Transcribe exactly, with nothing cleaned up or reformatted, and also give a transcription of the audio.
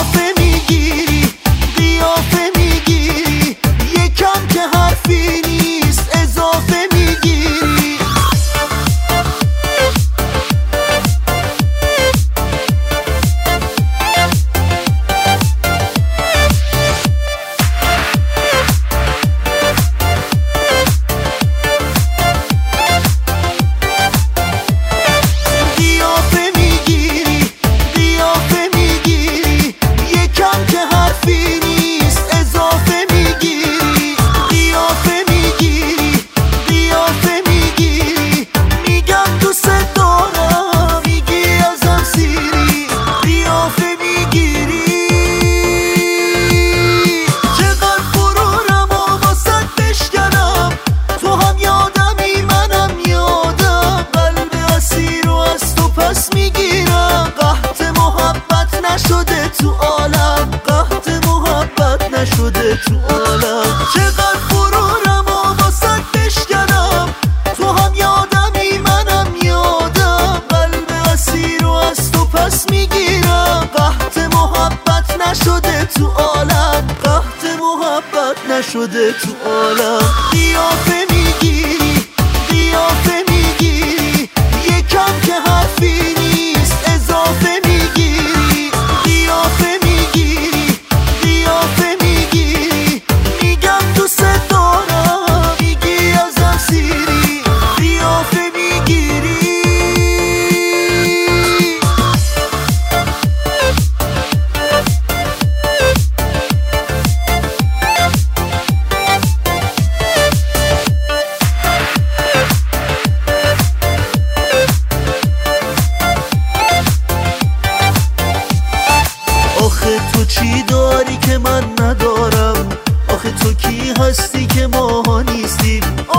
قیافه میگیری قیافه میگیری یکم که حرفی نیست اضافه میگیری نشده تو عالم قحط محبت نشده تو عالم چقدر غرورم و واسد بشکنم تو هم یادمی منم یادم قلب اسیر و از تو پس میگیرم قحط محبت نشده تو عالم قحط محبت نشده تو عالم قیافه میگیری قیافه میگیری یکم که حرفی نیست اضافه میگیری قیافه میگیری قیافه میگیری میگم دوست دارم میگی ازم سیری قیافه میگیری آخه تو چی داری که من ندارم آخه تو کی هستی که ما نیستیم